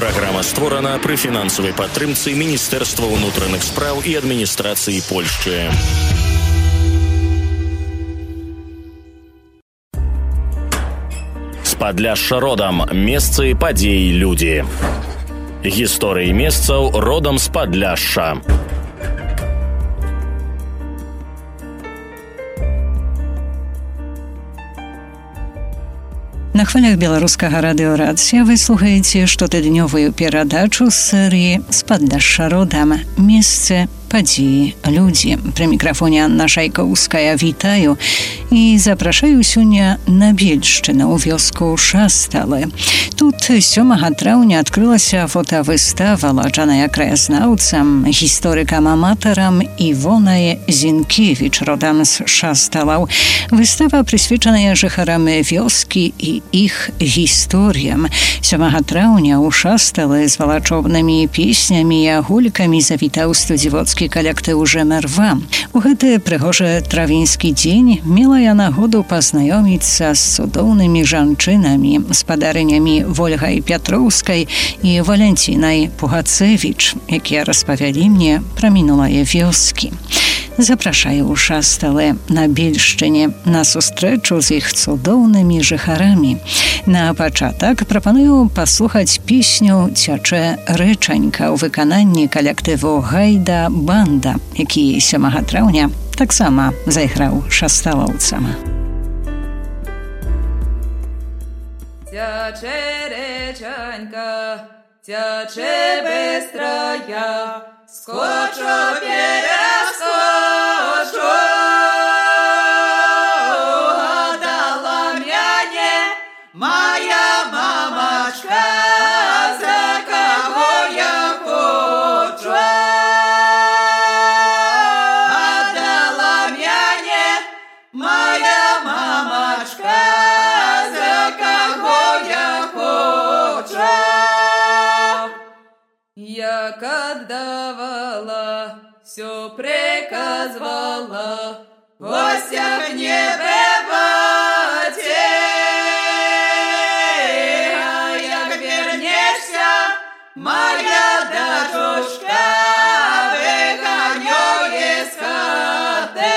Праграма створана пры фінансавай падтрымцы Міністэрства ўнутраных спраў і адміністрацыі Польшчы. З Падляшша родам. Месцы, падзеі, людзі. Гісторыі месцаў родам з Падляшша. На хвалях беларускага радыёрацыя вы слухаеце штотыднёвую перадачу з серыі «З Падляшша родам. Месцы, падзеі, людзі». Пры мікрафоне Анна Шайкаўская вітаю і запрашаю сёння на Бельшчыну ў вёску Шасталы. Тут 7 траўня адкрылася фотавыстава, ладжаная краязнаўцам, гісторыкам-аматарам Івонай Зінкевіч, родам з Шасталаў. Выстава прысвечаная жыхарам вёскі і іх гісторыям. 7 траўня ў Шасталы з валачобнымі песнямі і агулькамі завітаў студзівоцкі калектыў «Жэмер-2». У гэты прыгожы травеньскі дзень мела я нагоду пазнаёміцца з цудоўнымі жанчынамі, спадарынямі Вольгай Пятроўскай і Валянцінай Пугацэвіч, якія распавялі мне пра мінулае вёскі. Запрашаю ў Шасталы на Бельшчыне на сустрэчу з іх цудоўнымі жыхарамі. На пачатак прапаную паслухаць песню «Цячэ рэчанька» ў выкананні калектыву «Гайда-банда», які 7 траўня таксама зайграў шасталаўцам. Цячэ рэчанька, цячэ быстрая, скочу, перескочу, гадала мяне моя мамачка, за кого я хочу. Гадала мяне моя мамачка, за кого я хочу. Як отдавала, все приказывала, в гостях не бывать. А як вернешься, моя дочушка, выгоню из хаты.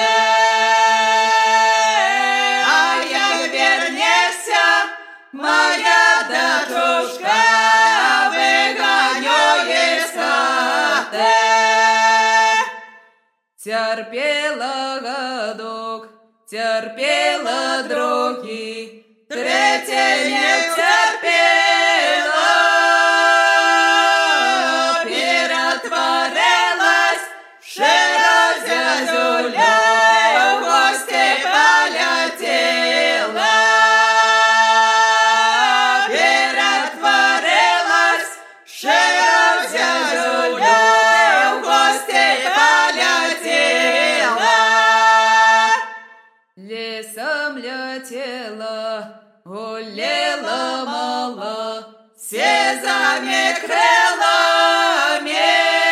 А як вернешься, моя дочушка, терпела годок, терпела другий, третий не терпела, перетворилась широзязюля, в гости полетела, перетворилась широзязюля, в гости полетела. Лесом летела, гуляла мало, сизыми крылами,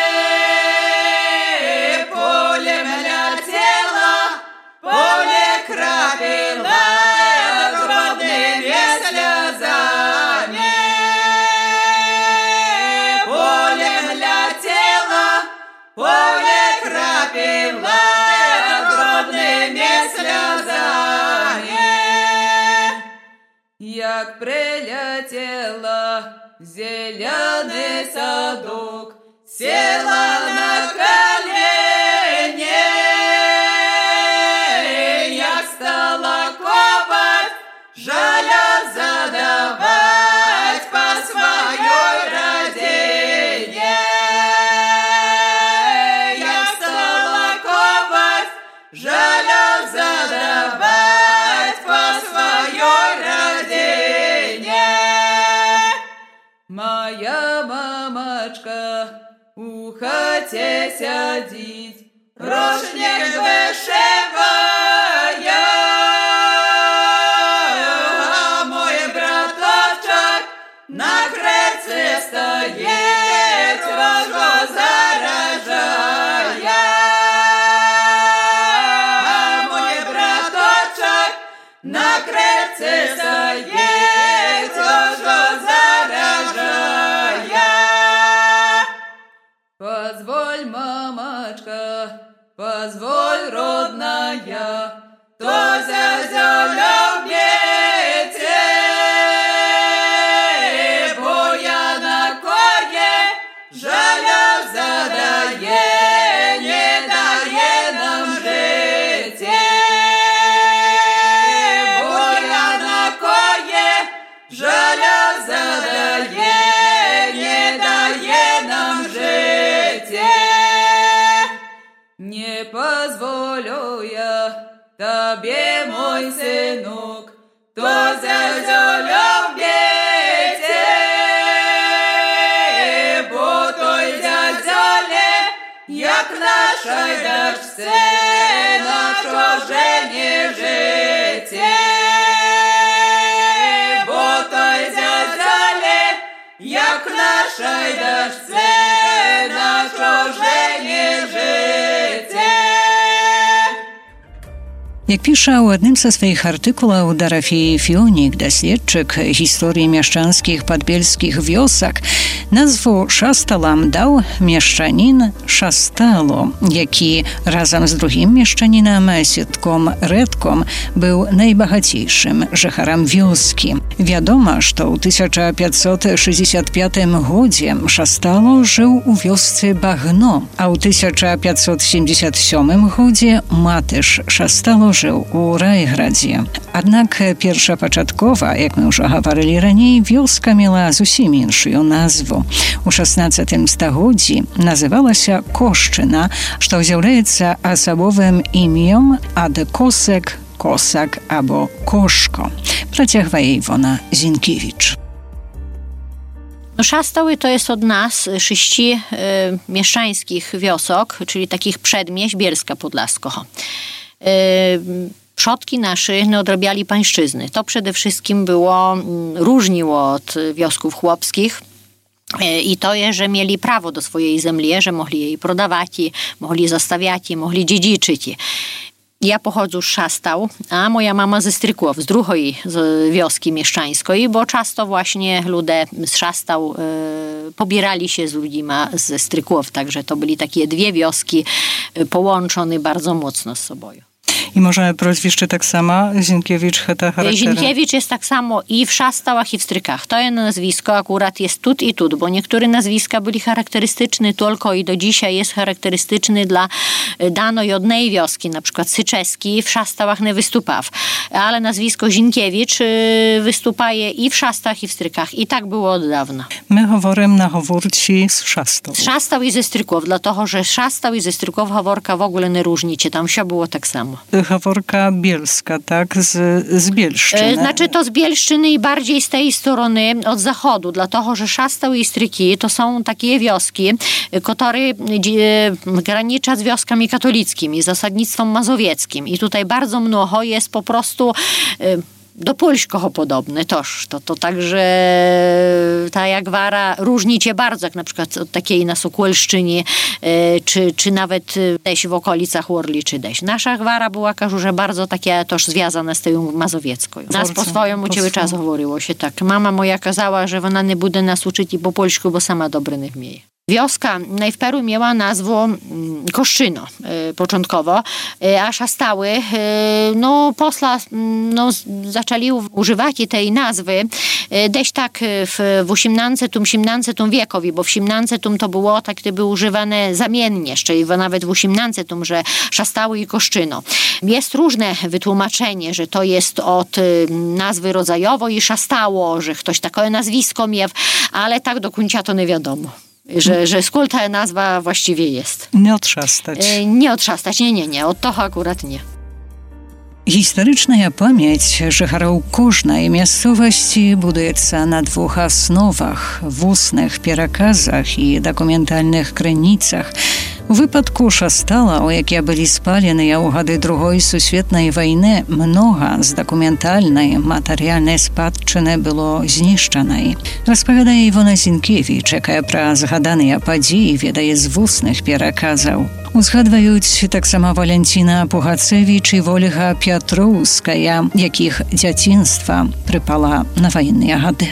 полем летела, поле крапила, гробными слезами. Полем летела, поле крапила, гробными слезами. Як прилетела в зеленый садок, села на колени, як стала копать, жаля задавать по своей родине. Як стала копать, жаля задавать по своей родине. Моя мамачка у хате сядить, рушник вышивая, а мой браточек на крыльце стоит, рожу заражая. А мой браточек на крыльце стоит, рожу заражая. tobie, mój synuk, to zaziolam wiecie, bo to zazole, jak nasza daszce, naszo żenie życie. Bo to zazole, jak nasza daszce, naszo żenie życie. Jak pisze u jednym ze swoich artykułów Dorofej Fionik, doświadczyk historii mieszczanskich podbielskich wiosek, nazwę Szastalam dał mieszczanin Szastalo, jaki razem z drugim mieszczaninem Sitkom Redkom był najbogatszym żecharem wioski. Wiadomo, że w 1565 godzie Szastalo żył u wiosce Bagno, a w 1577 godzie Matysz Szastalo żył u Rajgradzie. Jednak pierwsza początkowa, jak my już говорили raniej, wioska miała zupełnie inną nazwę. U XVI stuleciu nazywała się Koszczyna, co jest osobowym imieniem ad Kosek, Kosak albo Koszko. Przecięła Iwona Zinkiewicz. Szastały to jest od nas 6 mieszczańskich wiosok, czyli takich przedmieść Bielska Podlaskiego. Przodki nasze odrabiali pańszczyzny. To przede wszystkim różniło od wiosków chłopskich. I to jest, że mieli prawo do swojej ziemi, że mogli jej prodawać, mogli zostawiać, mogli dziedziczyć. Ja pochodzę z Szastał, a moja mama ze Strykłów, z drugiej wioski mieszczańskiej, bo często właśnie ludzie z Szastał pobierali się z ludźmi ze Strykłów, także to byli takie 2 wioski połączone bardzo mocno z sobą. I może proświszczy tak samo Zinkiewicz cheta charaktery? Zinkiewicz jest tak samo i w Szastałach, i w Strykach. To jest nazwisko akurat jest tut i tut, bo niektóre nazwiska byli charakterystyczne tylko i do dzisiaj jest charakterystyczny dla danej jednej wioski, na przykład Syczeski w Szastałach nie wystupał, ale nazwisko Zinkiewicz występuje i w Szastach, i w Strykach. I tak było od dawna. My mówimy na Chowórci z Szastał. Z Szastał i ze Stryków, dlatego że Szastał i ze Stryków Choworka w ogóle nie różnicie. Tam wszystko było tak samo. Choworka bielska, tak? Z Bielszczyny. Znaczy to z Bielszczyny i bardziej z tej strony od zachodu, dlatego że Szastał i Stryki to są takie wioski, które graniczą z wioskami katolickimi, z zasadnictwem mazowieckim. I tutaj bardzo mnogo jest po prostu do polskiego podobne toż. To także ta Jagwara różni się bardzo, jak na przykład od takiej na Sokolszczynie, czy nawet gdzieś w okolicach Orli, czy gdzieś. Nasza Gwara była, każu, że bardzo takie toż związane z tą mazowiecką. Nas po swojemu cały czas mówiło się tak. Mama moja kazała, że ona nie będzie nas uczyć i po polsku, bo sama dobre nie umie. Wioska najwpierw miała nazwę Koszczyno początkowo, a Szastały posla zaczęli używać tej nazwy gdzieś tak w XVIII wiekowi, bo w XVIII to było tak gdyby używane zamiennie, jeszcze nawet w XVIII, że Szastały i Koszczyno. Jest różne wytłumaczenie, że to jest od nazwy rodzajowo i Szastało, że ktoś takie nazwisko miał, ale tak do końca to nie wiadomo. Że skąd ta nazwa właściwie jest. Nie otrzastać. Nie otrzastać, nie. Od toho akurat nie. Historyczna pamięć żecharów każdej miejscowości buduje się na 2 osnowach: w ustnych przekazach i dokumentalnych kronicach. W wypadku Szastala, jakie byli spalone u gady II światowej wojny, mnogo z dokumentalnej, materialnej spadczyny było zniszczonej. Rozpowiada Iwona Zinkiewicz, jaka pro zgadane podії відає z ustnych przekazów. Uzgadwaють tak samo Walentina Puchacewicz i Wolga Piotrowska, jakich dzieciństwa przypala na wojenne gady.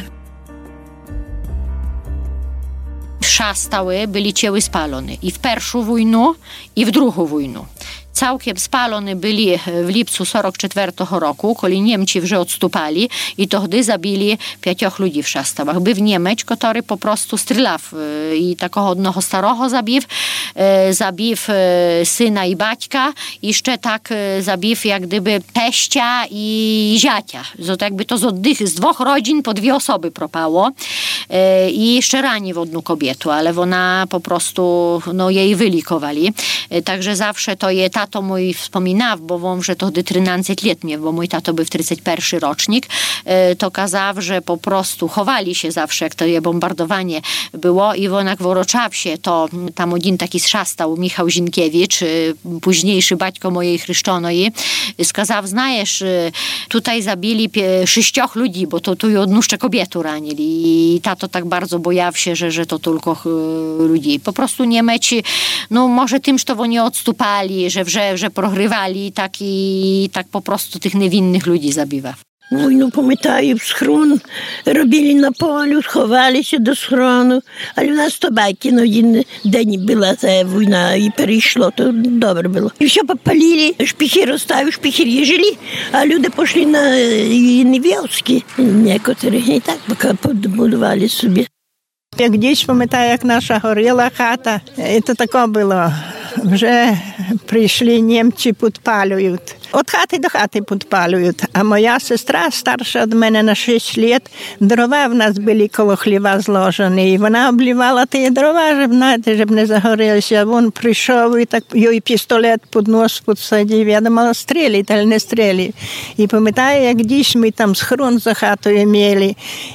Szastały byli cieły spalone i w pierwszą wojnę, i w drugą wojnę. Całkiem spalone byli w lipcu 1944 roku, kiedy Niemcy już odstupali i to wtedy zabili 5 ludzi w Szastałach. Był Niemiec, który po prostu strzelał i takiego jednego starego zabił syna i baćka, i jeszcze tak zabił jak gdyby teścia i ziacia. Jakby to z 2 rodzin po 2 osoby propało i jeszcze rani w jedną kobietę, ale ona po prostu jej wylikowali. Także zawsze to jest tato mój wspominał, bo wam, że to 13 lat mnie, bo mój tato był w 31 rocznik, to kazał, że po prostu chowali się zawsze, jak to je bombardowanie było i on jak woroczał się, to tam один taki zszastał, Michał Zinkiewicz, późniejszy baćko mojej chryszczonoi, skazał, znajesz, tutaj zabili 6 ludzi, bo to tu i odnóżcze kobietę ranili i tato tak bardzo bojaw się, że to tylko ludzi. Po prostu Niemeci, no może tym, że to oni odstupali, że progrywali i tak po prostu tych niewinnych ludzi zabiwa. Війну пам'ятаю, в схрон робили на полю, сховалися до схрону. Але в нас то байки, на один день була ця війна і перейшло, то добре було. І все попалили, шпихи розставили, шпихи жили, а люди пішли на Невєлські, некоторі, і так поки побудували собі. Як десь пам'ятаю, як наша горіла хата, це таке було. Вже прийшли німці, підпалюють. От хати до хати підпалюють. А моя сестра, старша від мене на 6 років, дрова в нас були коло хліва зложені. І вона облівала ті дрова, щоб не загорілися. Він прийшов і так їй пістолет під нос підсадив. Я думала, стрілять, але не стрілять. І пам'ятаю, як дійсно ми там схрон за хатою мали.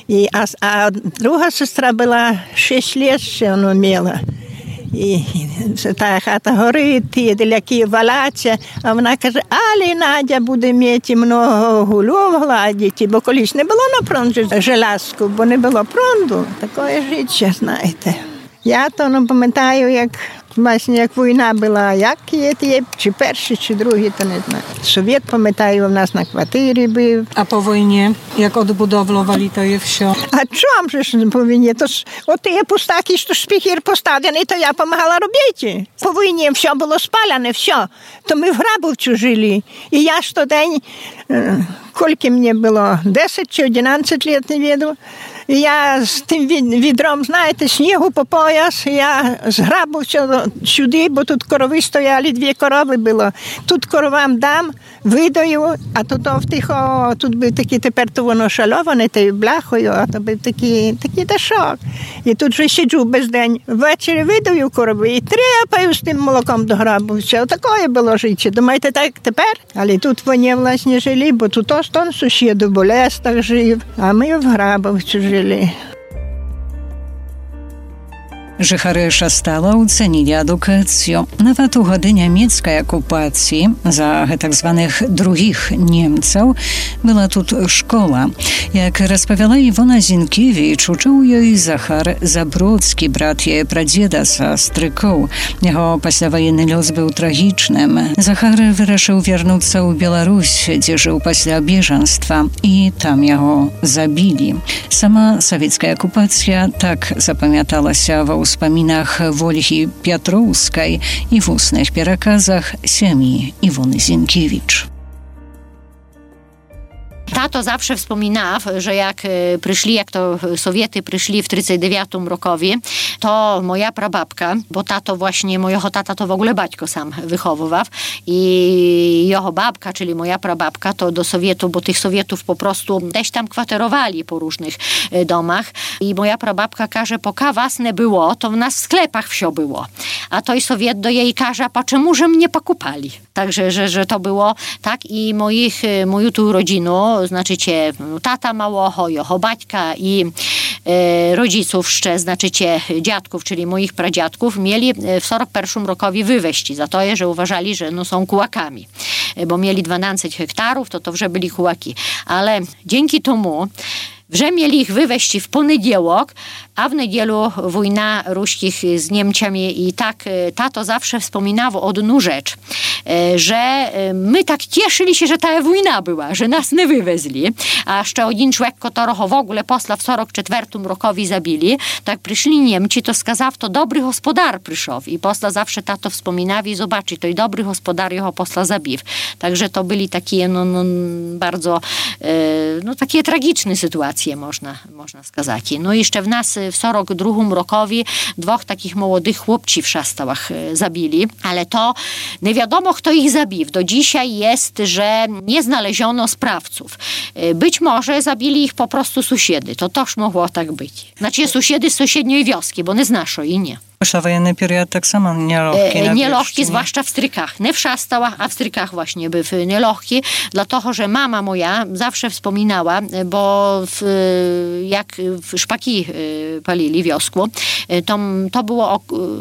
А друга сестра була 6 років ще вона мала. І та хата горить, ті делякі валяться, а вона каже, але Надя буде мати много гульов гладити, бо колись не було на фронті железку, бо не було фронту. Таке життя, знаєте. Я то пам'ятаю, як війна була, як є, чи перший, чи другий, то не знаю. Совєт, пам'ятаю, у нас на квартирі був. A po wojnie, jak odbudowlowali to je wsio? А чому ж по війні? То ж, от ті пустаки, що шпіхір поставлений, то я допомагала робити. По війні все було спалене, все. То ми в Грабовцю жили. І я ж день, скільки мені було, 10 чи 11 років, не віду. Я з тим відром, знаєте, снігу по пояс, я з Грабовця сюди, бо тут корови стояли, 2 корови було. Тут коровам дам, видаю, а тут був такий, тепер то воно шальоване, тою бляхою, а то був такий дашок. І тут вже сиджу без день. Ввечері видаю корови і тряпаю з тим молоком до Грабовця. Отакое було життя. Думаєте, так тепер? Але тут вони, власне, жили, бо тут остон сусід у Болестах жив, а ми в Грабовцю жили. Жыхары Шастала оценілі адукацыю. Нават у гады нямецкай акупацыі за гэтак званых другіх немцаў была тут школа. Як распавяла Івона Зінкевіч, учыў ёй Захар Забродскі, брат яе прадзеда са Стрыкоў. Яго пасляваенны лёс быў трагічным. Захар вырашыў вярнуцца ў Беларусь, дзе жыў пасля бежанства, і там яго забілі. Сама савецкая акупацыя так запамяталася ва ўспамінах Вольгі Пятроўскай і вусных пераказах сям'і Івоны Зінкевіч. Tato zawsze wspominał, że jak to Sowiety przyszli w 1939 rokowi, to moja prababka, bo tato właśnie, mojego tata to w ogóle baćko sam wychowywał i jeho babka, czyli moja prababka, to do Sowietu, bo tych Sowietów po prostu gdzieś tam kwaterowali po różnych domach i moja prababka każe, poka was nie było, to w nas w sklepach wsio było. A to i Sowiet do jej każe, a czemu, że mnie pokupali? Także, że to było tak i moją tu rodzinę, znaczycie tata małoho, jeho baćka i rodziców jeszcze, znaczycie dziadków, czyli moich pradziadków, mieli w 41 rokowi wywieźć za to, że uważali, że no, są kułakami. Bo mieli 12 hektarów, to wrze byli kułaki. Ale dzięki temu wrze mieli ich wywieźć w poniedziałek, a w niedzielu wojna ruskich z Niemcami i tak tato zawsze wspominał odnu rzecz, że my tak cieszyli się, że ta wojna była, że nas nie wywezli, a jeszcze jeden człowiek, którego w ogóle posla w 44 rokowi zabili, tak przyszli Niemci, to skazał, to dobry gospodar przyszł i posla zawsze tato wspominał i zobaczy, to i dobry gospodar jego posla zabił. Także to byli takie bardzo takie tragiczne sytuacje, można skazać. No i jeszcze w nas w 42 rokowi 2 takich młodych chłopci w Szastałach zabili, ale to nie wiadomo, kto ich zabił. Do dzisiaj jest, że nie znaleziono sprawców. Być może zabili ich po prostu sąsiedy. To też mogło tak być. Znaczy sąsiedy z sąsiedniej wioski, bo nie znasz i nie. Послевоенный период так само нелегкий. Нелегкий, zwłaszcza w strykach. Nie w szastałach, a w strykach właśnie był nielегкий, dlatego, że mama moja zawsze wspominała, bo jak szpaki palili w wiosku, to było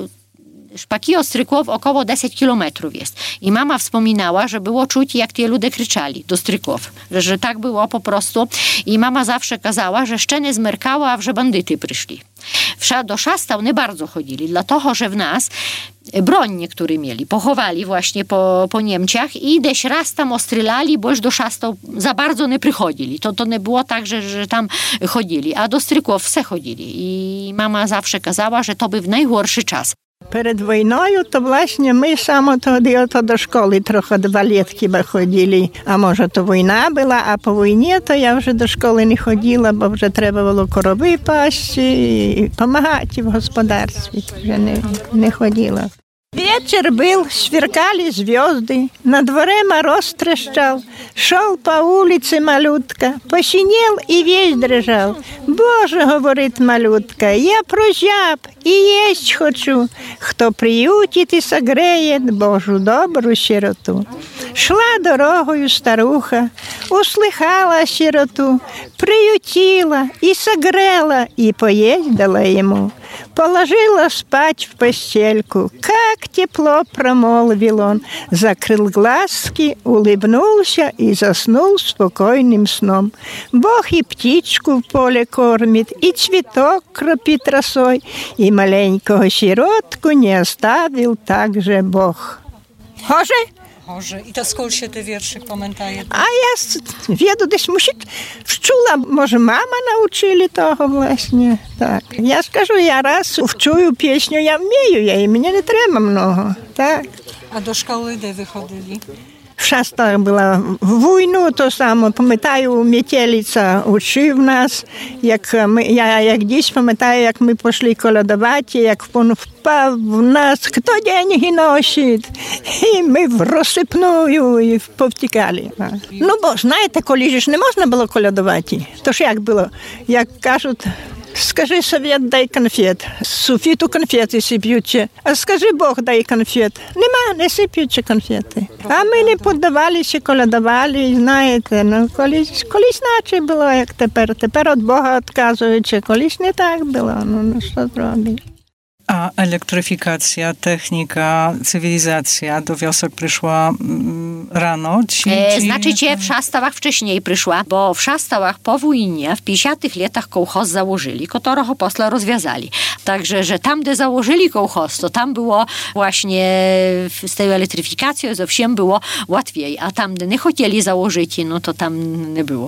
szpaki od stryków około 10 kilometrów jest. I mama wspominała, że było czuć, jak te ludzie kryczali do stryków. Że tak było po prostu. I mama zawsze kazała, że szczeny zmerkało, a że bandyty przyszli. Do szastał nie bardzo chodzili, dlatego, że w nas broń niektórzy mieli. Pochowali właśnie po Niemciach i gdzieś raz tam ostrylali, bo już do szastał za bardzo nie przychodzili. To nie było tak, że tam chodzili. A do stryków wse chodzili. I mama zawsze kazała, że to był najgorszy czas. Перед війною, то, власне, ми саме тоді до школи трохи 2 літ хіба ходили. А може, то війна була, а по війні, то я вже до школи не ходила, бо вже треба було корови пасти і допомагати в господарстві. Вже не ходила. Вечер был, сверкали звезды, на дворе мороз трещал, шел по улице малютка, посинел и весь дрожал. «Боже, — говорит малютка, — я прозяб и есть хочу, кто приютит и согреет Божу добрую сироту». Шла дорогою старуха, услыхала сироту, приютила и согрела, и поесть дала ему. Положила спать в постельку, как тепло промолвил он, закрыл глазки, улыбнулся и заснул спокойным сном. Бог и птичку в поле кормит, и цветок кропит росой, и маленького сиротку не оставил также Бог. Хоже? Może. I to skąd się te wiersze komentuje? А я веду десь, вчула, може, мама научили того, власне. Так. Я скажу, я раз вчую пісню, я вмію, і мені не треба много. Так. А до школи де ви ходили? В Шастах була в війну, то саме, пам'ятаю, Метелиця учив нас, як десь пам'ятаю, як ми пішли колядувати, як він впав в нас, хто деньги носить, і ми в розсипную і повтікали. Ну, бо, знаєте, коли ж не можна було колядувати, то ж як було, як кажуть, скажи совет, дай конфет. З суфіту конфети сип'ють. А скажи Бог, дай конфет. Нема, не сип'ють конфети. А ми не піддавалися, колядували, знаєте, ну, колись наче було, як тепер. Тепер від Бога відказуючи, колись не так було, ну що зробити. A elektryfikacja, technika, cywilizacja do wiosek przyszła rano? Znaczycie, w Szastałach wcześniej przyszła, bo w Szastałach po wojnie w 50 latach kołchoz założyli, którego posle rozwiązali. Także, że tam, gdzie założyli kołchoz, to tam było właśnie z tej elektryfikacją, ze wszystkim było łatwiej, a tam, gdzie nie chcieli założyć, no to tam nie było.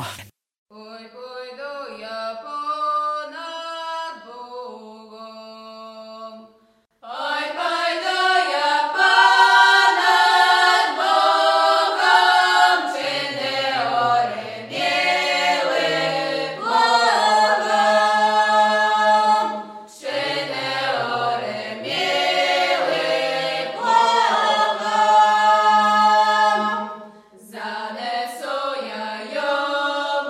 Zanesu ja ją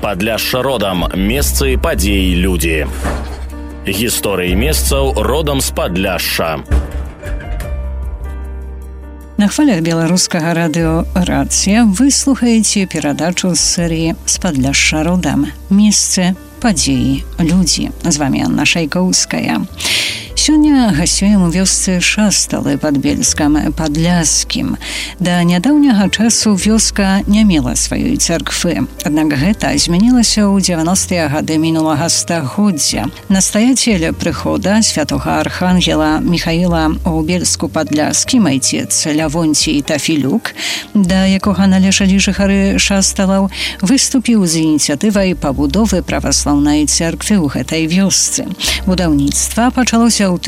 Падляшша родам. Месцы, падзеі, людзі. Гісторыі месцаў родам з Падляшша. На хвалях беларускага радыё «Рацыя» вы слухаеце перадачу з серыі «З Падляшша родам. Месцы, падзеі, людзі». З вами Анна Шайкоўская. Сёння гасцюем у вёсцы Шасталы пад Бельскам Падляскім. Да нядаўняга часу вёска не мела сваёй царквы. Аднак гэта змянілася ў 90-е гады мінулага стагоддзя. Настаяцель прыхода святога архангела Міхаіла у Бельску Падляскім, айцец Лявонцій Тафілюк, да якога належалі жыхары Шасталаў, выступіў з ініцыятывай пабудовы праваслаўнай царквы ў гэтай вёсцы. Будаўніцтва пачалося ў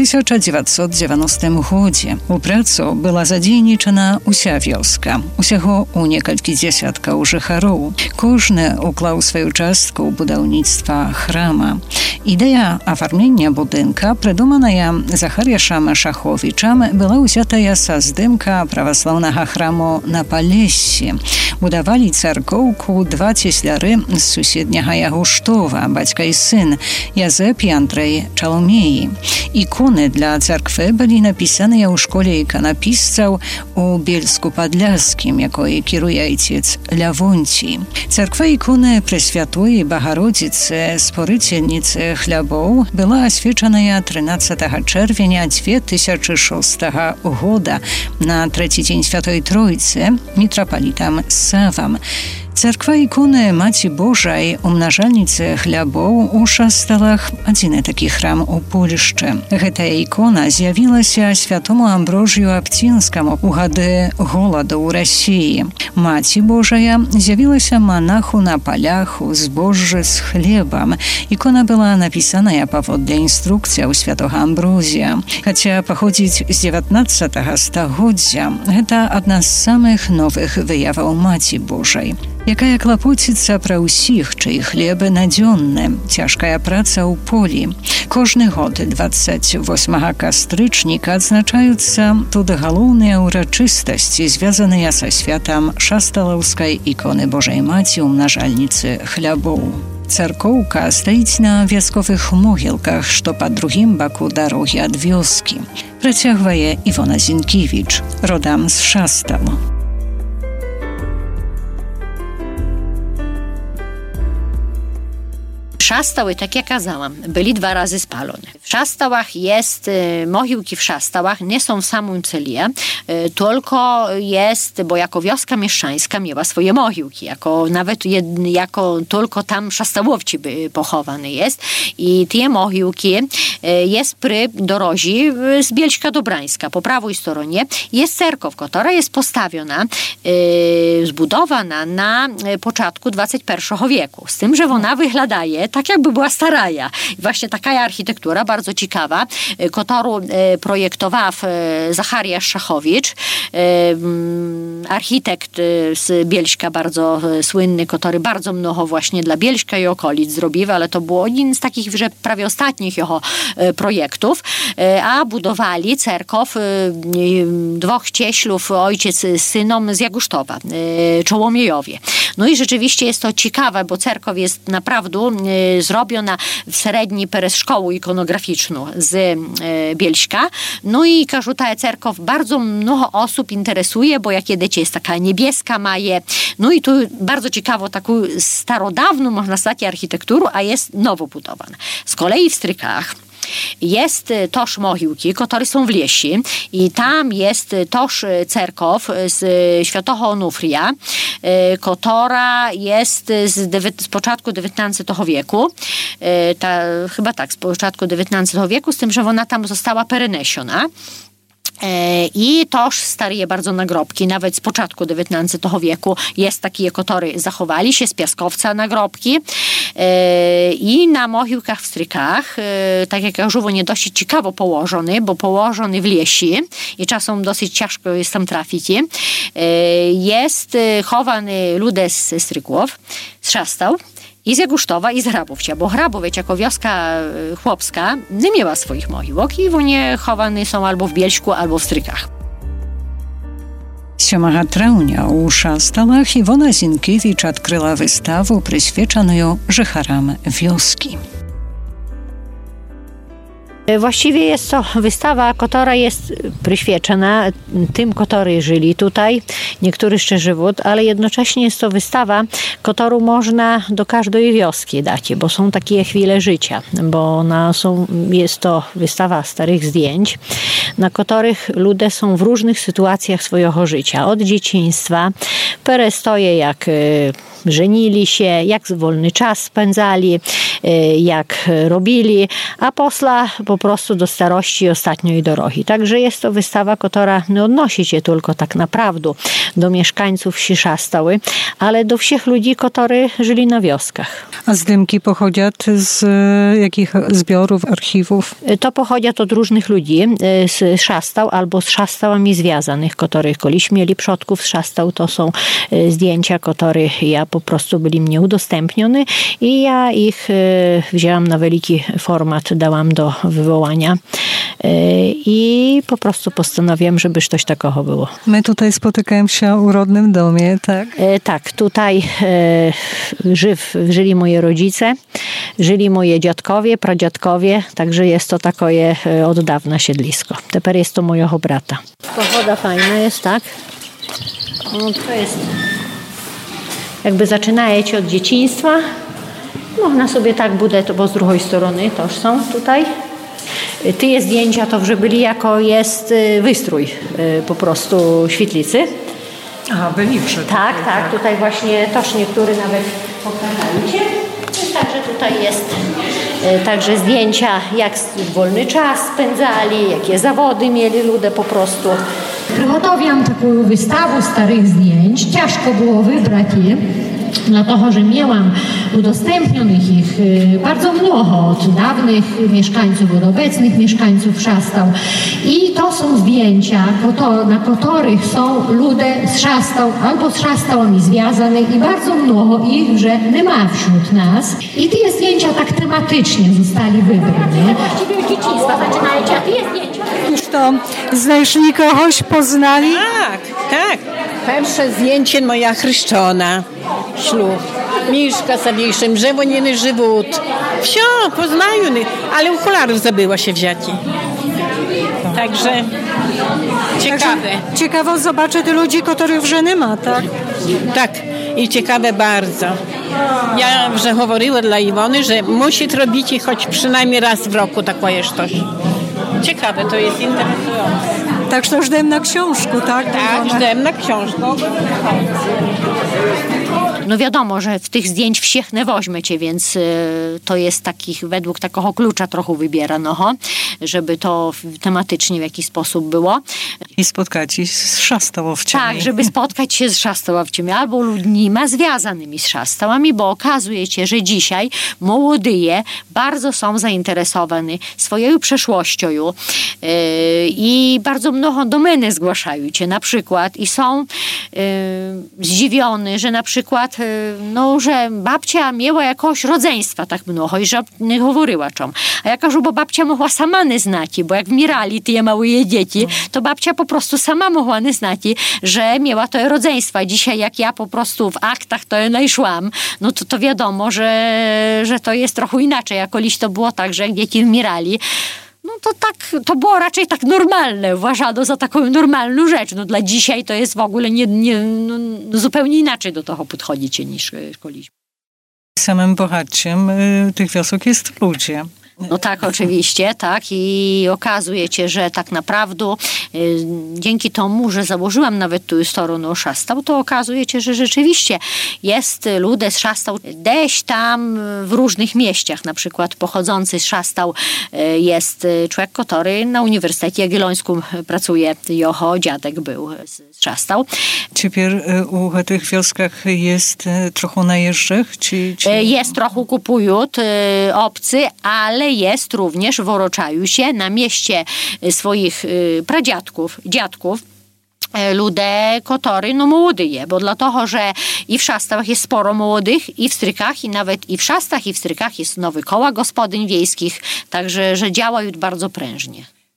1990 годзе. У працу была задзейнічана ўся вёска. Усяго ў некалькі дзесяткаў жыхароў. Кожны уклаў сваю частку ў будаўніцтва храма. Ідэя афармлення будынка, прыдуманая Захар'яшам Шаховічам, была ўзятая са здымка праваслаўнага храму на Палессі. Будавалі царкоўку два цесляры з суседняга Ягуштова, бацька і сын, Язэп і Андрэй Чалумеі. Іконы для царквы былі напісаныя ў школе іканапісцаў у Бельску Падляскім, якой кіруе айцец Лявонцій. Царква іконы Пресвятой Багародзіцы, спорыцельніцы хлябоў, была асвечаная 13 чэрвеня 2006 года на трэці дзень Святой Тройцы мітрапалітам Савам. Царква іконы Маці Божай, умнажальніцы хлябоў у Шасталах, адзіны такі храм у Польшчы. Гэтая ікона з'явілася святому Амброжію Аптінскаму ў гады голаду ў Расіі. Маці Божая з'явілася манаху на палях у збожжы з хлебам. Ікона была напісаная паводле інструкцыяў святога Амброзія. Хаця паходзіць з 19 стагоддзя, гэта адна з самых новых выяваў Маці Божай, якая клапоціцца пра ўсіх, чый хлеб надзённы, цяжкая праца ў полі. Кожны год 28 кастрычніка адзначаюцца тут галоўныя ўрачыстасці, звязаныя са святам Шасталаўскай іконы Божай Маці умнажальніцы хлябоў. Царкоўка стаіць на вясковых могілках, што па другім баку дарогі ад вёскі. Працягвае Івона Зінкевіч, родам з Шастал. Szastały, tak jak kazałam, byli 2 razy spalone. W Szastałach jest, mogiłki w Szastałach nie są w samym celie, tylko jest, bo jako wioska mieszczańska miała swoje mogiłki, jako tylko tam szastałowci pochowany jest. I te mogiłki jest przy dorozi z Bielska do Brańska. Po prawej stronie jest cerkow, która jest postawiona, zbudowana na początku XXI wieku. Z tym, że ona wyglądaje tak, jakby była staraja. I właśnie taka architektura bardzo ciekawa, którą projektowała Zachariasz Szachowicz, architekt z Bielska, bardzo słynny, który bardzo mnogo właśnie dla Bielska i okolic zrobił, ale to było jeden z takich, że prawie ostatnich jego projektów, a budowali cerkow 2 cieślów, ojciec z synom z Jagusztowa, Czołomiejowie. No i rzeczywiście jest to ciekawe, bo cerkow jest naprawdę zrobiona w średni peres szkołą ikonograficzną z Bielska. No i każda ta cerkow bardzo mnogo osób interesuje, bo jak jedziecie jest taka niebieska maje. No i tu bardzo ciekawo taką starodawną, można stać architekturę, a jest nowo budowana. Z kolei w Strykach jest toż mogiłki, które są w Liesi i tam jest toż cerkow z świętego Onufria, która jest z początku XIX wieku, chyba tak, z początku XIX wieku, z tym, że ona tam została perenesiona. I toż staryje bardzo nagrobki, nawet z początku XIX wieku jest takie, które zachowali się z piaskowca nagrobki i na mogiłkach w Strykach, tak jak ja już nie dosyć ciekawo położony, bo położony w Liesi i czasem dosyć ciężko jest tam trafić, jest chowany ludes ze Stryków, z Szastał, i z Jagusztowa, i z Hrabówcia, bo Hrabówiec jako wioska chłopska nie miała swoich mogiłek i one chowane są albo w Bielśku, albo w Strykach. 7 trаўня ў Шасталах Iwona Zienkiewicz odkryła wystawę przyświeczoną życharam wioski. Właściwie jest to wystawa, która jest przyświecona tym, którzy żyli tutaj, niektórzy jeszcze żywą, ale jednocześnie jest to wystawa, którą można do każdej wioski dać, bo są takie chwile życia, bo jest to wystawa starych zdjęć, na których ludzie są w różnych sytuacjach swojego życia, od dzieciństwa, perestoje, jak żenili się, jak wolny czas spędzali, jak robili, a posla po prostu do starości ostatniej drogi. Także jest to wystawa, która nie odnosi się tylko tak naprawdę do mieszkańców wsi Szastały, ale do wszystkich ludzi, którzy żyli na wioskach. A zdjęcia pochodzą z jakich zbiorów, archiwów? To pochodzi od różnych ludzi z Szastał albo z Szastałami związanych, których kiedyś mieli przodków z Szastał. To są zdjęcia, które ja po prostu byli mnie udostępnione i ja ich wzięłam na wielki format, dałam do wywołania i po prostu postanowiłam, żeby coś takiego było. My tutaj spotykamy się w rodnym domie, tak? Tak, tutaj żyli moi rodzice, żyli moje dziadkowie, pradziadkowie, także jest to takie od dawna siedlisko. Teraz jest to mojego brata. Pogoda fajna jest, tak? To jest jakby zaczynajecie od dzieciństwa. Można sobie tak bude, bo z drugiej strony też są tutaj. Te zdjęcia to вже byli jako jest wystrój po prostu świetlicy. Aha, byli przed. Tak, tutaj właśnie też niektórzy nawet pokazali się. Także tutaj jest także zdjęcia, jak wolny czas spędzali, jakie zawody mieli ludzie po prostu. Przygotowiłam taką wystawę starych zdjęć. Ciężko było wybrać je, dlatego że miałam udostępnionych ich bardzo mnogo od dawnych mieszkańców, od obecnych mieszkańców Szastał. I to są zdjęcia, na których są ludzie z Szastał albo z Szastałami związane i bardzo mnogo ich, że nie ma wśród nas. I te zdjęcia tak tematycznie zostali wybrane. Właściwie od dzieciństwa zaczynajcie, a te zdjęcia. Już to znaleźli kogoś, poznali? Tak. Pierwsze zdjęcie moja chrzczona. Ślub. Miszka z Abiszem, żewoniny żywot. Wsio, poznają, ale okularów zabyła się wziąć. Także ciekawe. Ciekawo zobaczyć ludzi, których w nie ma, tak? Tak, i ciekawe bardzo. Ja już mówiła dla Iwony, że musi robić choć przynajmniej raz w roku takie coś. Ciekawe, to jest interesujące. Tak, że żdem na książku, tak? Tak, żdem na książku. No wiadomo, że w tych zdjęć wszech nie weźmiecie, więc to jest takich, według takiego klucza trochę wybierano, żeby to tematycznie w jakiś sposób było. I spotkać się z Szastałowcami. Tak, żeby spotkać się z Szastałowcami albo ludźmi związanymi z Szastałami, bo okazuje się, że dzisiaj młodzieje bardzo są zainteresowani swoją przeszłością i bardzo mnogo do mnie zgłaszają się na przykład i są zdziwione, że na przykład że babcia miała jakoś rodzeństwa tak mnogo i że nie mówiła czym. A ja każę, bo babcia mogła sama nie znać, bo jak wmirali te małe dzieci, to babcia po prostu sama mogła nie znać, że miała to rodzeństwa. Dzisiaj jak ja po prostu w aktach to znajszłam, no to wiadomo, że to jest trochę inaczej. Jak kiedyś to było tak, że jak dzieci wmirali, no to tak, to było raczej tak normalne, uważano za taką normalną rzecz. No dla dzisiaj to jest w ogóle zupełnie inaczej do tego podchodzicie niż kiedyś. Samym bohatciem tych wiosek jest ludzie. No tak, oczywiście, tak. I okazuje się, że tak naprawdę dzięki temu, że założyłam nawet tu stronę Szastał, to okazuje się, że rzeczywiście jest ludzie z Szastał gdzieś tam w różnych mieściach. Na przykład pochodzący z Szastał jest człowiek, który na Uniwersytecie Jagiellońskim pracuje. Jeho dziadek był z Szastał. Ciepер u tych wioskach jest trochę najeżdżych? Jest trochę kupują obcy, ale jest również w Oroczaju się na mieście swoich pradziadków, dziadków, ludzie, którzy młodyje, bo dlatego, że i w Szastach jest sporo młodych, i w Strykach, i nawet i w Szastach, i w Strykach jest nowy koła gospodyń wiejskich, także, że działają bardzo prężnie.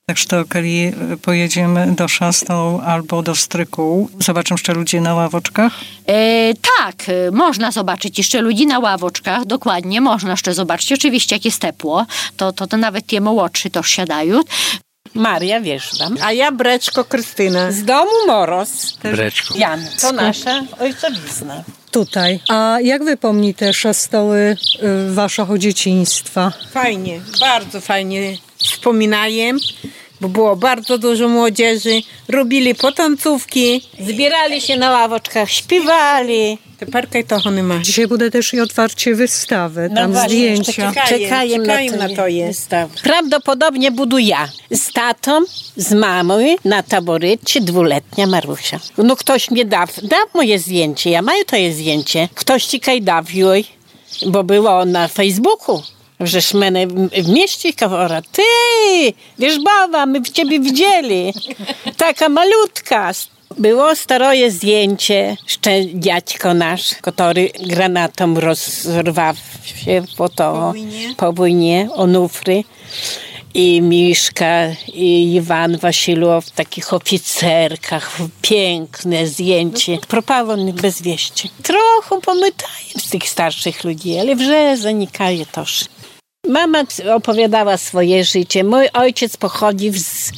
Tak że kiedy pojedziemy do Szastał albo do Stryków, zobaczą jeszcze ludzi na ławoczkach? Tak, można zobaczyć jeszcze ludzi na ławoczkach, dokładnie, można jeszcze zobaczyć. Oczywiście, jak jest ciepło, to nawet tie młodszy też siadają. Maria Wierzba. A ja Breczko Krystyna. Z domu Moroz. Breczko. Jan. To nasza ojcowizna. Tutaj. A jak wy pomni te Szastoły waszego dzieciństwa? Fajnie, bardzo fajnie wspominaję, bo było bardzo dużo młodzieży. Robili potancówki. Zbierali się na ławoczkach, śpiewali. Teperka i toho nie ma. Dzisiaj będzie też i otwarcie wystawy, tam właśnie, zdjęcia. Czekają na to jest. Prawdopodobnie budu ja. Z tatą, z mamą na taborycie 2-letnia Marusia. No ktoś mnie dał moje zdjęcie, ja mają to jest zdjęcie. Ktoś ci kaj dał jej, bo było na Facebooku. Żeż mnie w mieście kawora. Ty, Wierzbowa, my w ciebie widzieli. Taka malutka. Było staroje zdjęcie, jeszcze dziadko nasz, który granatom rozrwał się po wojnie, Onufry. I Miszka, i Iwan Wasilow w takich oficerkach, piękne zdjęcie. Propało bez wieści. Trochę pomytaję z tych starszych ludzi, ale wrze zanikaje też. Mama opowiadała swoje życie. Mój ojciec pochodzi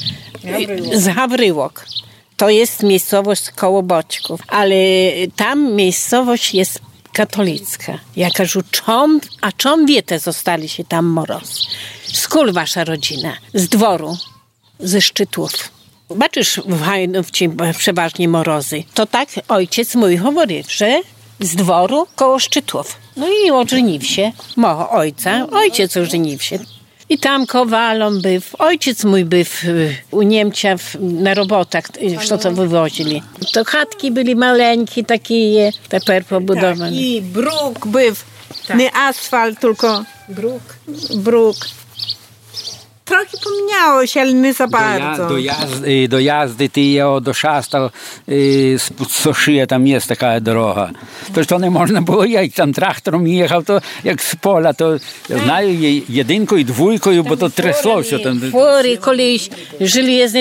z Hawryłok. To jest miejscowość koło Boćków, ale tam miejscowość jest katolicka. Ja kažu, czom wiete zostali się tam Moroz? Skąd wasza rodzina? Z dworu, ze Szczytów. Baczysz w Hajnówci przeważnie Morozy. To tak ojciec mój mówi, że z dworu koło Szczytów. No i ożenił się. Mojego ojca, ojciec ożenił się. I tam kowalom był. Ojciec mój był u Niemcia na robotach, co to wywozili. To chatki byli maleńkie, takie teper pobudowane. Tak, i bruk był. Tak. Nie asfalt, tylko bruk. Trochę pomniało się, ale nie za bardzo. Do jazdy do Szastał spod Soszyja tam jest taka droga. To nie można było jechać, tam traktorem jechał, to jak z pola, to ja znаю jedynką i dwójką, bo to tresło się tam. Fury kolись, żelazne,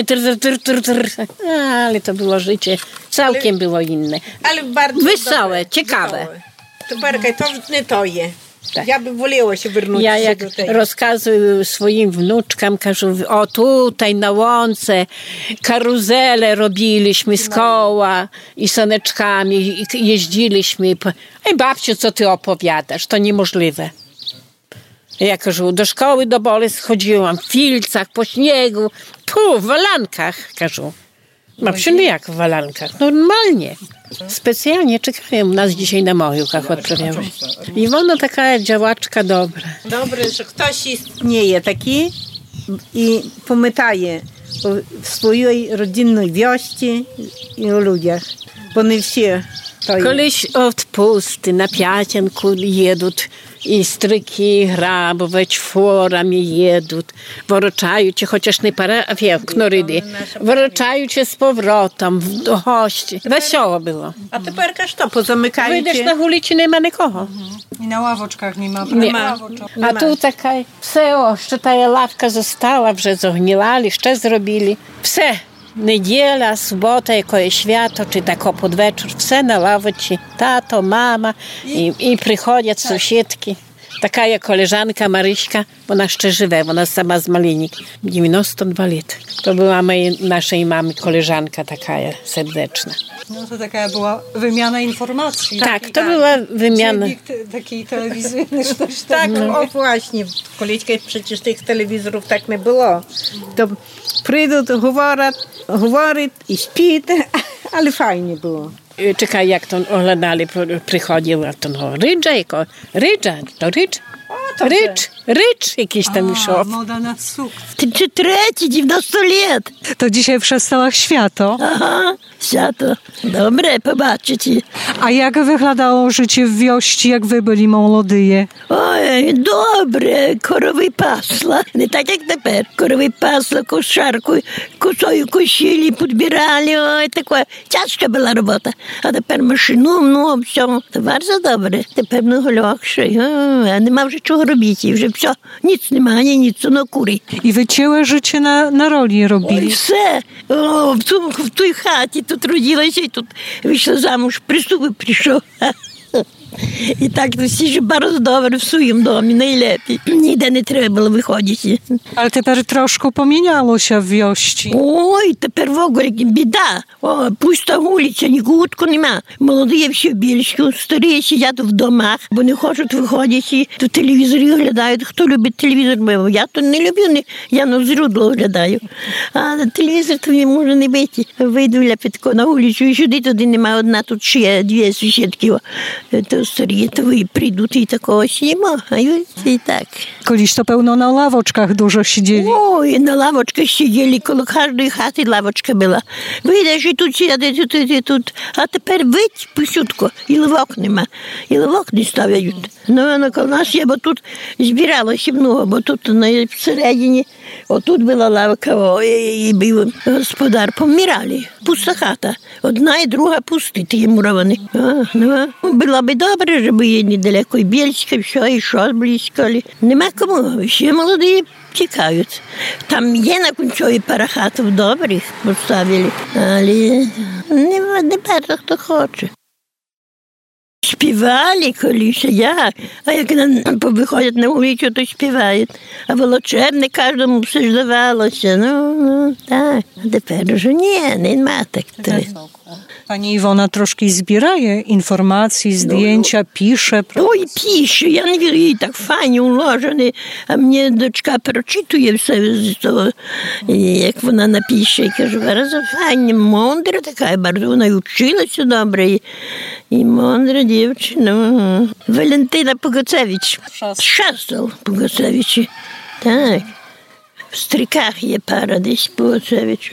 ale to było życie całkiem było inne. Ale bardzo wesołe, ciekawe. To nie to je. Tak. Ja bym wolała się wrócić. Ja jak rozkazuję swoim wnuczkam, każę, o tutaj na łące karuzele robiliśmy z koła i saneczkami i jeździliśmy. Ej babciu, co ty opowiadasz? To niemożliwe. Ja kažu, do szkoły do Bolec chodziłam w filcach, po śniegu, w walankach, kažu. Babciu, no jak w walankach? Normalnie. Specjalnie czekają nas dzisiaj na Mohiłkach, odprawiamy. Iwona taka działaczka dobra. Dobre, że ktoś istnieje taki i pomytaje w swojej rodzinnej wiości i o ludziach. Bo nie wszyscy to jest. Koleś odpusty na Piacienku jedą i stryki hrabować forami jedą. Wyroczają cię, chociaż nie parafia knorydy. Wyroczają cię z powrotem do gości. Wesoło było. A teraz to pozamykają wyjdziesz na ulicy, nie ma nikogo. I na ławoczkach nie ma. Nie ma. A tu taka pseo, jeszcze ta ławka została, że zogniłali, jeszcze zrobili. Pse. Niedziela, sobota, jakoś święto, czy tak o podwieczór, все na ławocie, tato, mama i przychodzą sąsiedki. Taka jak koleżanka Maryśka, ona jeszcze żywe, ona sama z Malinik, 92 lata. To była naszej mamy koleżanka taka serdeczna. No to taka była wymiana informacji. Tak, to była wymiana. Taki telewizyjny. Tak, o właśnie, koleczka przecież tych telewizorów tak nie było. To przyjdą, to говорить i śpią, ale fajnie było. Czekaj, jak to oglądali, przychodził, a to Rycz jakiś tam szło. Moda na sukces. Czy trzeci, 90 lat. To dzisiaj w Szastałach święto. Aha, święto. Dobre, pobaczycie. A jak wyglądało życie w wiości, jak wy byli młodyje? Oj, dobre, korowy pasla. Nie tak jak teraz. Korowy pasla, koszarku, kosili, podbierali. Oj, taka ciężka była robota. A teraz maszyną, no, все. To bardzo dobre. Teraz no, leksze. A nie ma już czego robić. Już все, nic nie ma, ani nic, no kury. I wy cięłe życie na roli robili? Ой, все. О, в той хаті тут родилася, і тут вийшла замуж, присуби прийшов. І так всі ж bardzo добре в своєму домі, najlepiej. Ніде не треба було виходити. Ale тепер трошки помінялося в вiości. Ой, тепер в ogóle біда. О, пуста вулиця, нікутку нема. Молоді всі в Більську, старі сидять в домах, бо не хочуть виходити. То телевізорі глядають. Хто любить телевізор? Я то не люблю, я на зрудло глядаю. А телевізор то не може не бити. Вийду ляпітко на вулицю і сюди туди нема одна, тут ще є дві сусідки. To старі, to wy przyjdą i takowo nie ma, a i tak. Kiedyś to pełno na lawoczkach dużo siedzieli. Oj, na lawoczkach siedzieli, koło każdej chaty lawoczka była. Wyjdziesz i тут siedzieć, тут. A teraz wyjdź pusiutko i lewok nie ma. I lewok nie stawiają. No koło nas je, bo tu zbierało się mnogo, bo tu w seredinie, тут była lawka, i był gospodar, pomierali. Pusta chata. Одна і друга пусті, ті муровани. Було б добре, щоб є недалеко і Бєльська, все, і що близько. Нема кому, всі молоді тікають. Там є на Кунцові пара хатів добрих поставили, але не багато хто хоче. Співали колись, а як виходять на вулицю, то співають. А волочерне кожному все ж давалося. Так. А тепер вже нема так. Pani Iwona troszkę zbieraje informacji, zdjęcia, pisze. Ой, pisze, ja nie wiem, jej tak fajnie ułożone, a mnie doczka proczytuje все z того, jak ona napisze. I kaže, bardzo fajnie, mądra taka, bardzo ona uczyła się dobre i mądra dziewczyna. Walentyna Pogacewicz. Szastal Pogacewicz. Tak. W strykach je para dесь Pogacewicz.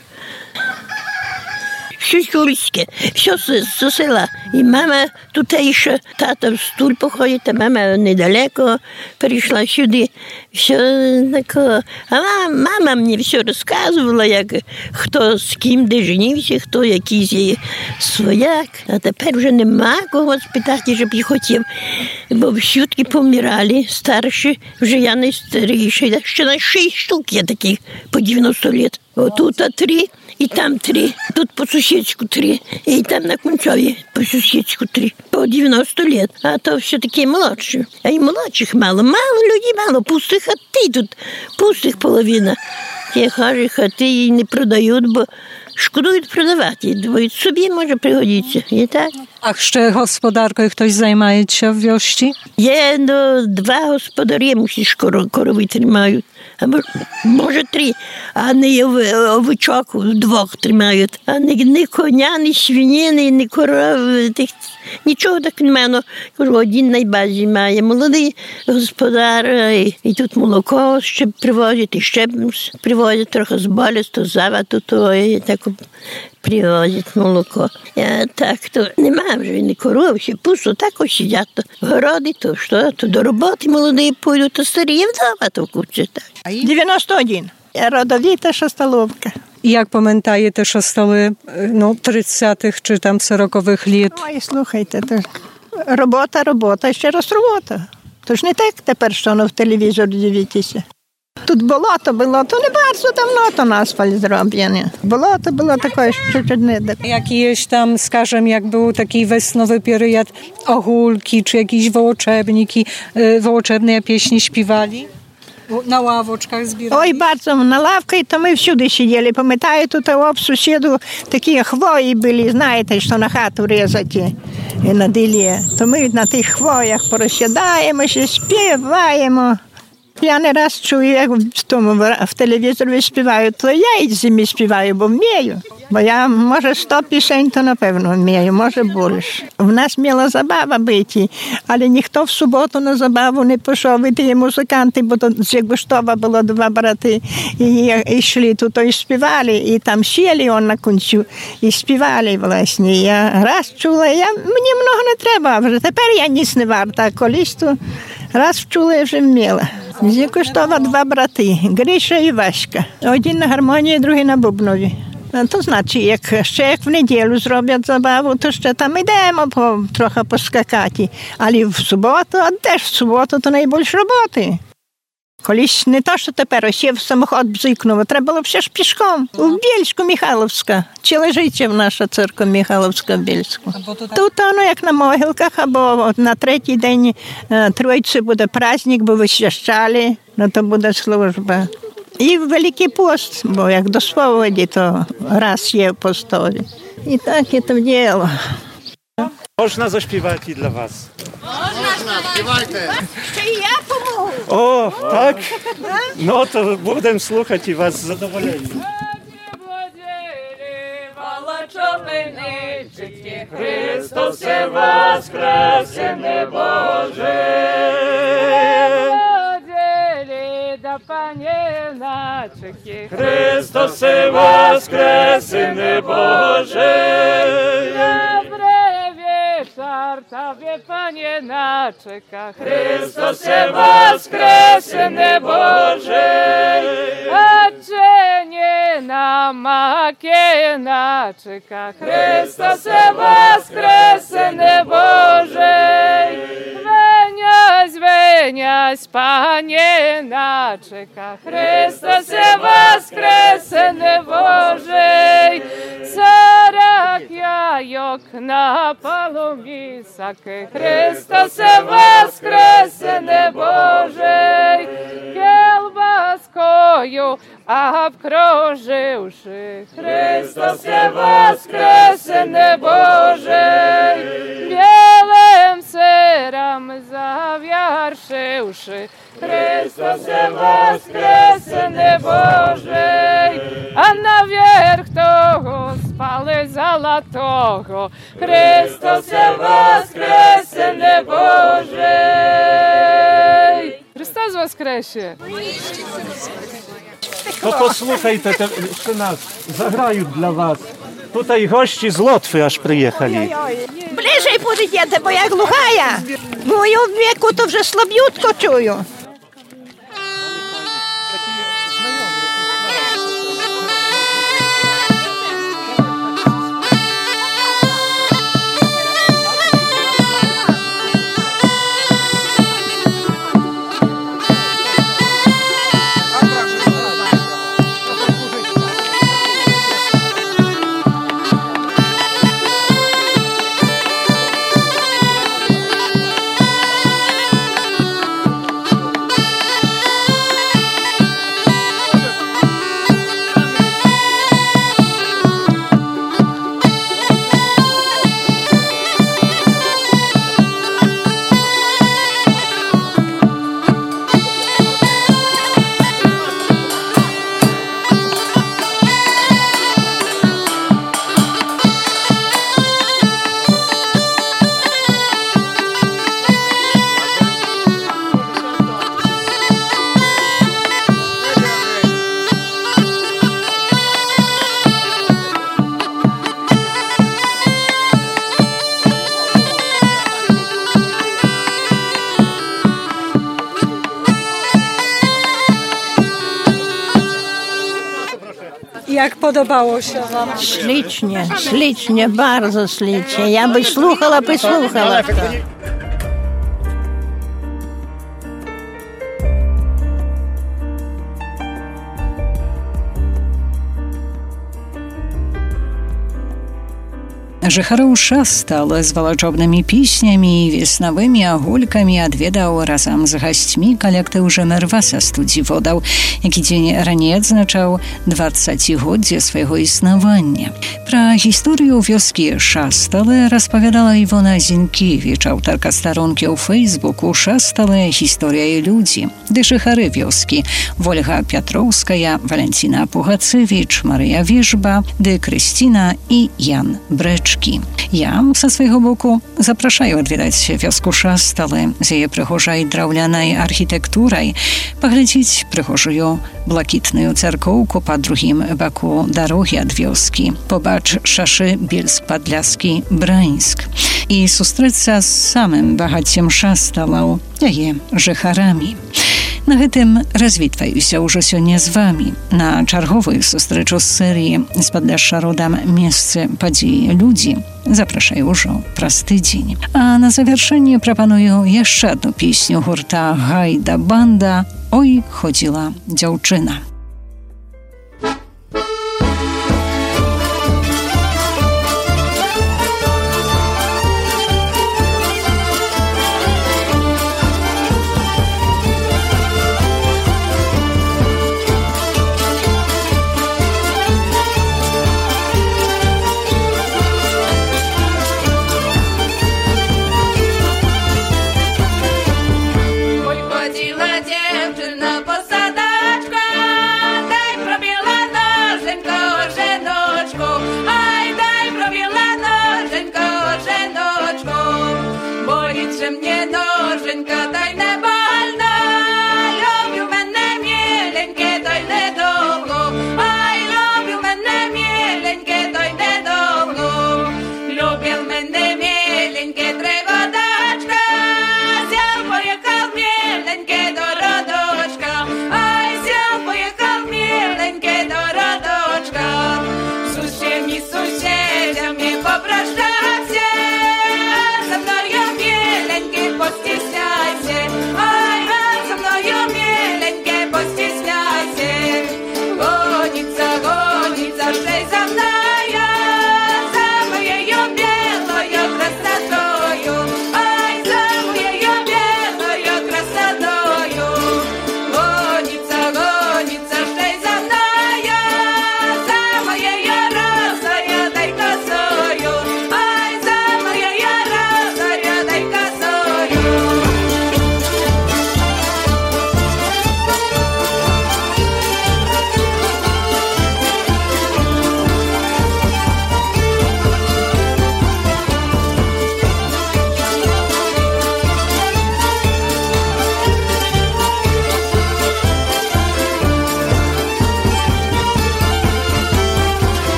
Все сільське, все з села. І мама tutejsza, tata w stół pochodzi, ta mama niedaleko przyszła сюди. Все таке. А мама мені все розказувала, як хто з ким, де женився, хто якийсь є свояк. А тепер вже нема кого спитати, щоб я хотів. Бо всюдки помирали старші, вже я найстаріша. Ще на 6 штук є таких по 90 лет. Отут 3. І там 3, тут по сусідську 3, і там на Кунцові по сусідську 3, по 90 лет. А то все такі молодші. А і молодших мало людей, мало пустих хати тут, пустих половина. Ті хожі хати і не продають, бо шкодують продавати. Думають, собі може пригодитися. І так. А ще господаркою хтось займається в вiości? Є 2 господарі, мусиш корови тримають. А може 3, а не овечок 2 тримають. А не коня, не свинини, не коров, нічого так немає. Ну, один на базі має молодий господар, і тут молоко ще привозять, і ще привозять трохи з болістю, завату, і так привозять молоко. Так, то немає вже ні коров, ще пусто, так ось сидять, то городи, то що, то до роботи молоді пойдуть, то старі вдома, то куча так. 91. Родовіта Шостоловка. I jak pamiętacie szostole 30-х чи там 40-х літ? Ой, слухайте, то робота, ще раз робота. То ж не так тепер, що в телевізор дивитися. Тут болото було, то не bardzo давно то на асфальт зроблене. Болото було таке, що не так. Jakieś tam, skażem, jak był taki wesnowy period, ogólki, czy jakieś wołoczebniki, wołoczebne pieśni śpiewali? На лавочках збирали? Ой, bardzo на лавці, то ми всюди сиділи. Пам'ятаю, тут об сусіду такі хвої були, знаєте, що на хату різати на ділі. То ми на тих хвоях порозсідаємо, ще співаємо. Я не раз чую, як в телевізорі співають, то я і зимі співаю, бо вмію. Бо я, може, 100 пісень, то, напевно, вмію, може, більше. В нас мала забава бити, але ніхто в суботу на забаву не пішов. І ті музиканти, бо з Ягуштова було 2 брати, і йшли тут, і співали, і там сіли он на кінцю, і співали, власне. Я раз чула, мені много не треба, вже тепер я ніс не варта, а колись то раз чула, я вже вміла. З Ягуштова 2 брати, Гриша і Васька. Один на гармонії, другий на бубнові. To znaczy, jak w niedzielę zrobią zabawę, to jeszcze tam idziemy trochę poskakać. Ale w sobotę, a też w sobotę to najbільше roboty. Колись не то, що тепер сів самохід бзикнув, треба було все ж пішком. У Бєльську Михайловська. Ціле життя наша церква Михайловська в Бєльську. Тут воно як на могилках, або на третій день Тройці буде праздник, бо висвящали, то буде служба. І в Великий пост, бо як до сповіді, то раз є в постові. І так є то діло. Można zaśpiewać i dla was. Można, śpiewajcie. Ще і я помогу. O, tak? No to będę słuchać i was zadowoleni. Chrystus się воскресен Boże. Chrystus się воскресен Boże. Tobie, Panie, naczeka. Chrystus się воскресен Boże. A czynie na makie naczeka. Chrystus się воскресен Boże. Weniaś, Panie, naczeka. Chrystus się воскресен Boże. Sarak jajok na palomisach. Chrystus się воскресен Boże. Kielbaskoju obkrożyłszy. Chrystus się воскресен Boże. Bielem serem zawiarszywszy. Chrystus się воскресен Boże. A na wierch toho spale złotego. Chrystus się воскресен Boże. Chrystus воскресе. To posłuchajcie, jeszcze nas zagrają dla was. Tutaj gości z Łotwy aż przyjechali. Bliżej podійдете, бо я глухая. В моєму віку то вже слабютко чую. Jak podobało się wam? Ślicznie, ślicznie, bardzo ślicznie. Ja by słuchała. Жыхароў Шастала з валачобнымі песнямі і веснавымі агулькамі адведаў разам з гасцьмі калектыў Жэмерва са студзіводаў, які дзень раней адзначаў 20годдзе свайго існавання. Пра гісторыю вёскі Шасталы распавядала Івона Зінкевіч, аўтарка старонкі ў Фэйсбуку «Шасталы. Гісторыя і людзі», ды жыхары вёскі Вольга Пятроўская, Валянціна Пугацевіч, Марыя Вежба, ды Крысціна і Ян Брэч. Ja ze swojego boku zapraszaję odwiedzać wiosku Szastалы z jej przechorzej drewnianej architekturą, poglądać przechorzą błakitną cerkołku po drugim boku drogi od wioski, pobacz szaszy Bielsk-Podlaski Brańsk i sustrzec się z samym bohatciem Szastalą, jej żeharami. Na гэтым развітваюся ўжо сёння з вамі на чарговую сустрэчу з серыі з Падляшша родам месцы, падзеі, людзі. Запрашаю ўжо праз тыдзень. А на завяршэнне прапаную яшчэ адну песню гурта «Гайда банда» Oj, chodziła dziewczyna. Ходила дівчина по садочках,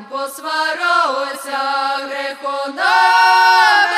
посварилися, греху на